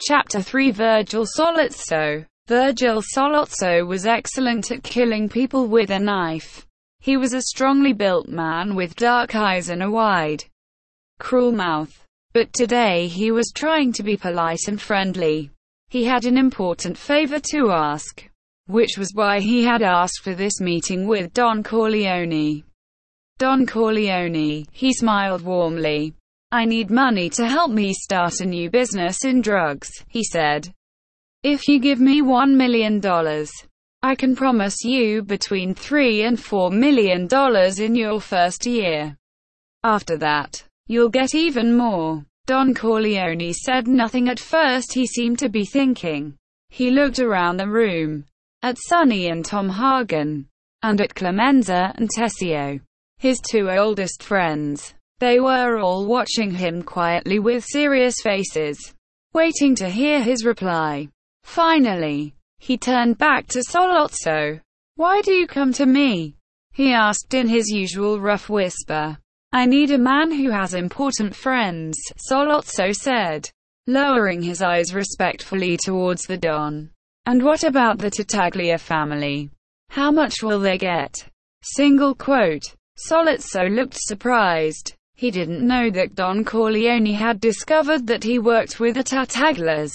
Chapter 3 Virgil Sollozzo. Virgil Sollozzo was excellent at killing people with a knife. He was a strongly built man with dark eyes and a wide, cruel mouth. But today he was trying to be polite and friendly. He had an important favor to ask, which was why he had asked for this meeting with Don Corleone. Don Corleone, he smiled warmly. "I need money to help me start a new business in drugs," he said. "If you give me $1 million, I can promise you between $3 and $4 million in your first year. After that, you'll get even more." Don Corleone said nothing at first. He seemed to be thinking. He looked around the room, at Sonny and Tom Hagen, and at Clemenza and Tessio, his two oldest friends. They were all watching him quietly with serious faces, waiting to hear his reply. Finally, he turned back to Sollozzo. "Why do you come to me?" he asked in his usual rough whisper. "I need a man who has important friends," Sollozzo said, lowering his eyes respectfully towards the Don. "And what about the Tartaglia family? How much will they get?" Single quote. Sollozzo looked surprised. He didn't know that Don Corleone had discovered that he worked with the Tartaglias.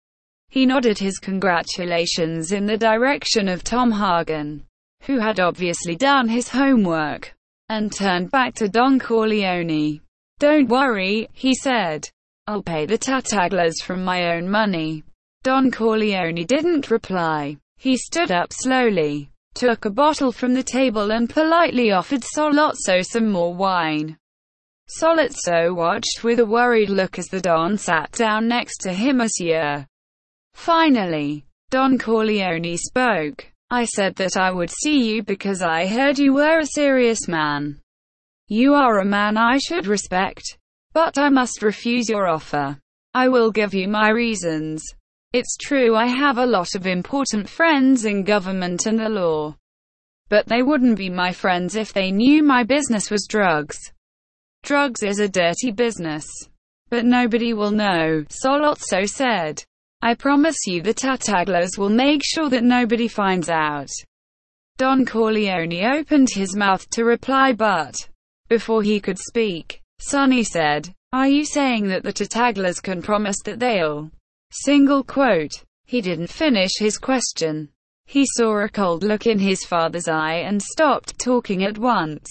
He nodded his congratulations in the direction of Tom Hagen, who had obviously done his homework, and turned back to Don Corleone. "Don't worry," he said. "I'll pay the Tartaglias from my own money." Don Corleone didn't reply. He stood up slowly, took a bottle from the table and politely offered Sollozzo some more wine. Sollozzo watched with a worried look as the Don sat down next to him. "Monsieur." Finally, Don Corleone spoke. "I said that I would see you because I heard you were a serious man. You are a man I should respect. But I must refuse your offer. I will give you my reasons. It's true I have a lot of important friends in government and the law. But they wouldn't be my friends if they knew my business was drugs. Drugs is a dirty business. But nobody will know," Sollozzo said. "I promise you the Tartaglias will make sure that nobody finds out." Don Corleone opened his mouth to reply, but before he could speak, Sonny said, "Are you saying that the Tartaglias can promise that they'll..." Single quote. He didn't finish his question. He saw a cold look in his father's eye and stopped talking at once.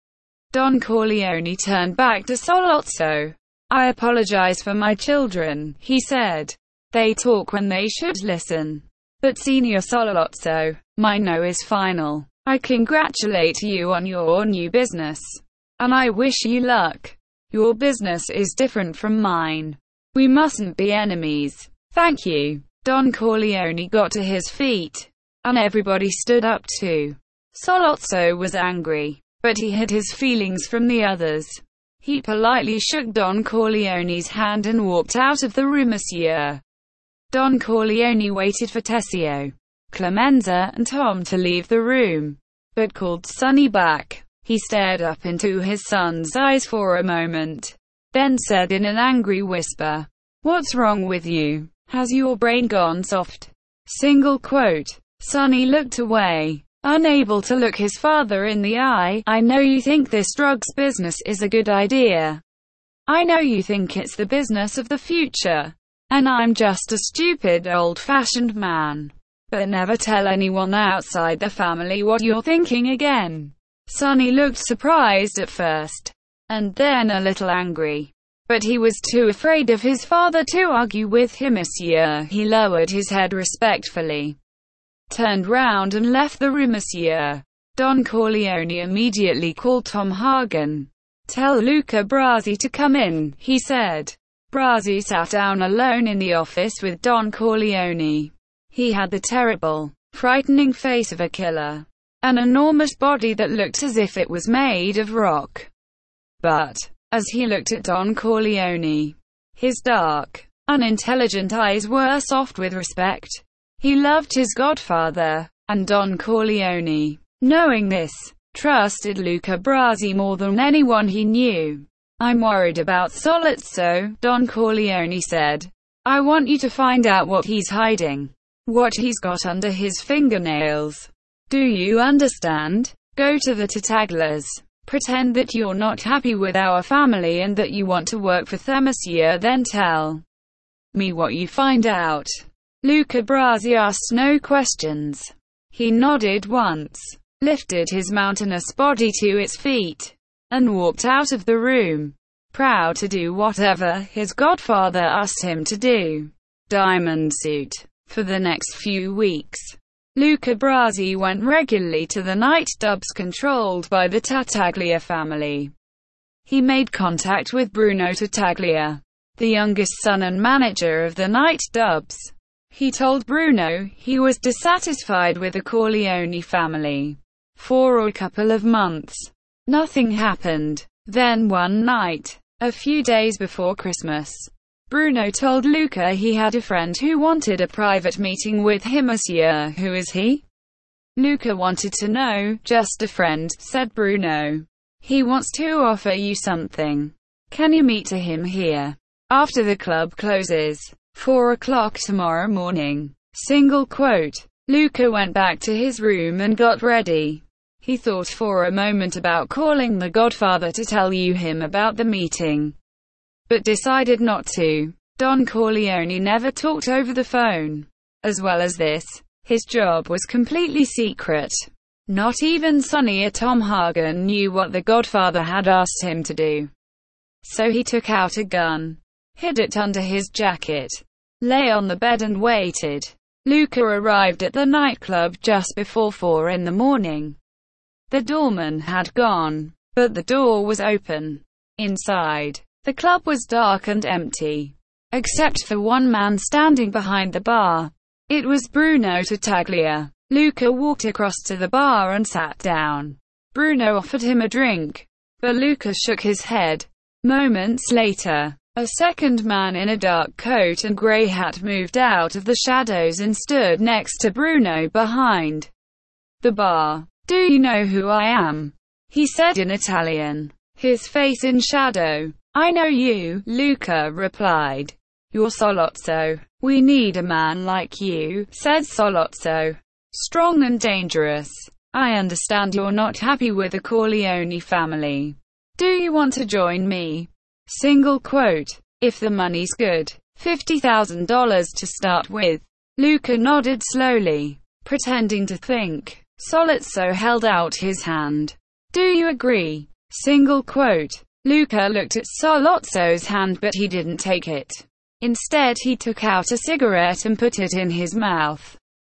Don Corleone turned back to Sollozzo. "I apologize for my children," he said. "They talk when they should listen. But Senior Sollozzo, my no is final. I congratulate you on your new business. And I wish you luck. Your business is different from mine. We mustn't be enemies. Thank you." Don Corleone got to his feet, and everybody stood up too. Sollozzo was angry, but he hid his feelings from the others. He politely shook Don Corleone's hand and walked out of the room. "Monsieur." Don Corleone waited for Tessio, Clemenza, and Tom to leave the room, but called Sonny back. He stared up into his son's eyes for a moment, then said in an angry whisper, "What's wrong with you? Has your brain gone soft?" Single quote. Sonny looked away, unable to look his father in the eye. "I know you think this drugs business is a good idea. I know you think it's the business of the future. And I'm just a stupid, old-fashioned man. But never tell anyone outside the family what you're thinking again." Sonny looked surprised at first, and then a little angry. But he was too afraid of his father to argue with him. "Monsieur." He lowered his head respectfully, turned round and left the room. "Monsieur." Don Corleone immediately called Tom Hagen. "Tell Luca Brasi to come in," he said. Brasi sat down alone in the office with Don Corleone. He had the terrible, frightening face of a killer, an enormous body that looked as if it was made of rock. But as he looked at Don Corleone, his dark, unintelligent eyes were soft with respect. He loved his godfather, and Don Corleone, knowing this, trusted Luca Brasi more than anyone he knew. "I'm worried about Sollozzo," Don Corleone said. I want you to find out what he's hiding. What he's got under his fingernails. Do you understand? Go to the Tartaglias. Pretend that you're not happy with our family and that you want to work for them, monsieur, then tell me what you find out. Luca Brasi asked no questions. He nodded once, lifted his mountainous body to its feet, and walked out of the room, proud to do whatever his godfather asked him to do. Diamond suit. For the next few weeks, Luca Brasi went regularly to the nightclubs controlled by the Tartaglia family. He made contact with Bruno Tartaglia, the youngest son and manager of the nightclubs. He told Bruno he was dissatisfied with the Corleone family. For a couple of months, nothing happened. Then one night, a few days before Christmas, Bruno told Luca he had a friend who wanted a private meeting with him. Monsieur, who is he? Luca wanted to know. Just a friend, said Bruno. He wants to offer you something. Can you meet him here? After the club closes. 4 o'clock tomorrow morning. Single quote. Luca went back to his room and got ready. He thought for a moment about calling the godfather to tell him about the meeting, but decided not to. Don Corleone never talked over the phone. As well as this, his job was completely secret. Not even Sonny or Tom Hagen knew what the godfather had asked him to do. So he took out a gun, hid it under his jacket, lay on the bed and waited. Luca arrived at the nightclub just before 4 in the morning. The doorman had gone, but the door was open. Inside, the club was dark and empty, except for one man standing behind the bar. It was Bruno Tartaglia. Luca walked across to the bar and sat down. Bruno offered him a drink, but Luca shook his head. Moments later, a second man in a dark coat and grey hat moved out of the shadows and stood next to Bruno behind the bar. Do you know who I am? He said in Italian, his face in shadow. I know you, Luca replied. You're Sollozzo. We need a man like you, said Sollozzo. Strong and dangerous. I understand you're not happy with the Corleone family. Do you want to join me? Single quote. If the money's good. $50,000 to start with. Luca nodded slowly, pretending to think. Sollozzo held out his hand. Do you agree? Single quote. Luca looked at Sollozzo's hand but he didn't take it. Instead he took out a cigarette and put it in his mouth.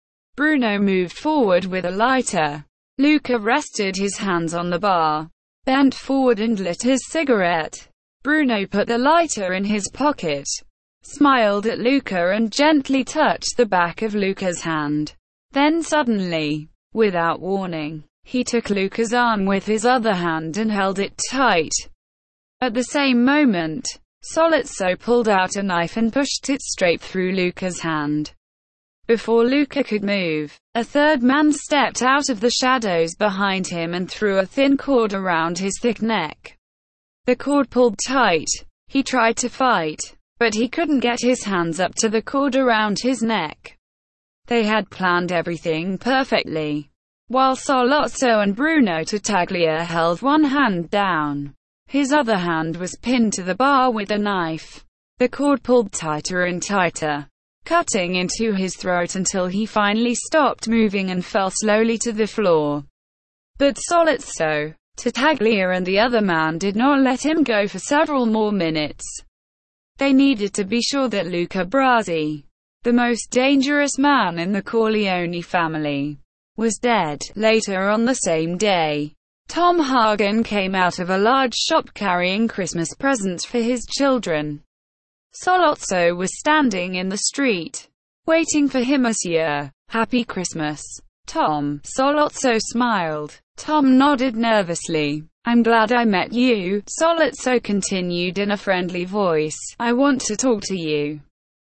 Bruno moved forward with a lighter. Luca rested his hands on the bar, bent forward and lit his cigarette. Bruno put the lighter in his pocket, smiled at Luca and gently touched the back of Luca's hand. Then suddenly, without warning, he took Luca's arm with his other hand and held it tight. At the same moment, Sollozzo pulled out a knife and pushed it straight through Luca's hand. Before Luca could move, a third man stepped out of the shadows behind him and threw a thin cord around his thick neck. The cord pulled tight. He tried to fight, but he couldn't get his hands up to the cord around his neck. They had planned everything perfectly. While Sollozzo and Bruno Tartaglia held one hand down, his other hand was pinned to the bar with a knife. The cord pulled tighter and tighter, cutting into his throat until he finally stopped moving and fell slowly to the floor. But Sollozzo, Tartaglia and the other man did not let him go for several more minutes. They needed to be sure that Luca Brasi, the most dangerous man in the Corleone family, was dead. Later on the same day, Tom Hagen came out of a large shop carrying Christmas presents for his children. Sollozzo was standing in the street, waiting for him. Monsieur, Happy Christmas, Tom. Sollozzo smiled. Tom nodded nervously. I'm glad I met you, Sollozzo continued in a friendly voice. I want to talk to you.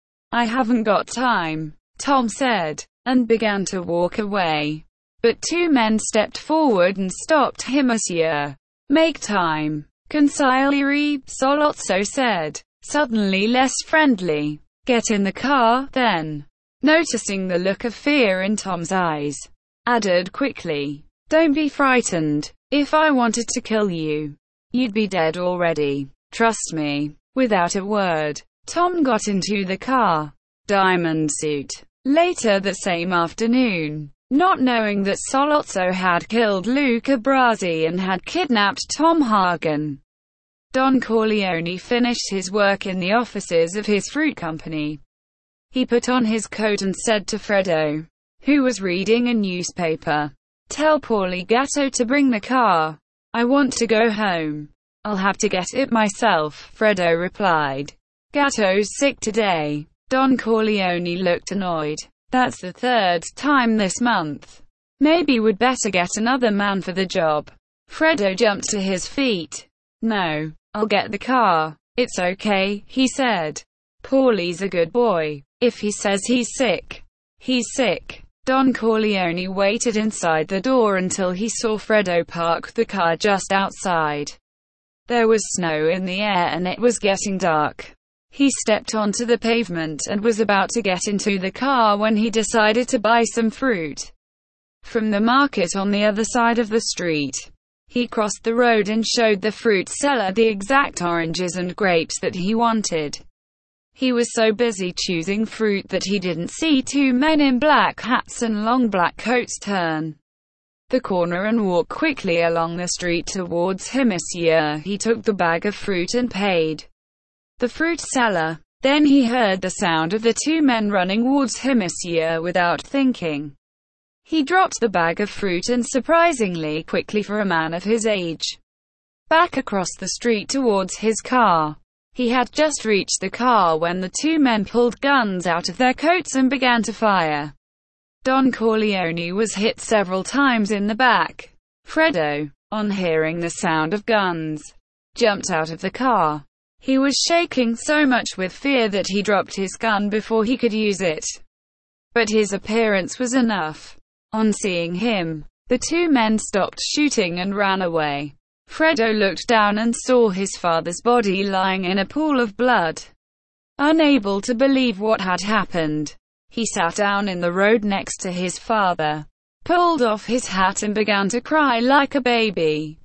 I haven't got time, Tom said, and began to walk away. But two men stepped forward and stopped him. Monsieur, make time. Consigliere, Sollozzo said, suddenly less friendly. Get in the car, then. Noticing the look of fear in Tom's eyes, added quickly, don't be frightened. If I wanted to kill you, you'd be dead already. Trust me. Without a word, Tom got into the car. Diamond suit. Later that same afternoon, not knowing that Sollozzo had killed Luca Brasi and had kidnapped Tom Hagen, Don Corleone finished his work in the offices of his fruit company. He put on his coat and said to Fredo, who was reading a newspaper, tell Paulie Gatto to bring the car. I want to go home. I'll have to get it myself, Fredo replied. Gatto's sick today. Don Corleone looked annoyed. That's the third time this month. Maybe we'd better get another man for the job. Fredo jumped to his feet. No, I'll get the car. It's okay, he said. Paulie's a good boy. If he says he's sick, he's sick. Don Corleone waited inside the door until he saw Fredo park the car just outside. There was snow in the air and it was getting dark. He stepped onto the pavement and was about to get into the car when he decided to buy some fruit from the market on the other side of the street. He crossed the road and showed the fruit seller the exact oranges and grapes that he wanted. He was so busy choosing fruit that he didn't see two men in black hats and long black coats turn the corner and walk quickly along the street towards him. He took the bag of fruit and paid the fruit seller. Then he heard the sound of the two men running towards him. Without thinking, he dropped the bag of fruit and surprisingly quickly for a man of his age, back across the street towards his car. He had just reached the car when the two men pulled guns out of their coats and began to fire. Don Corleone was hit several times in the back. Fredo, on hearing the sound of guns, jumped out of the car. He was shaking so much with fear that he dropped his gun before he could use it. But his appearance was enough. On seeing him, the two men stopped shooting and ran away. Fredo looked down and saw his father's body lying in a pool of blood. Unable to believe what had happened, he sat down in the road next to his father, pulled off his hat and began to cry like a baby.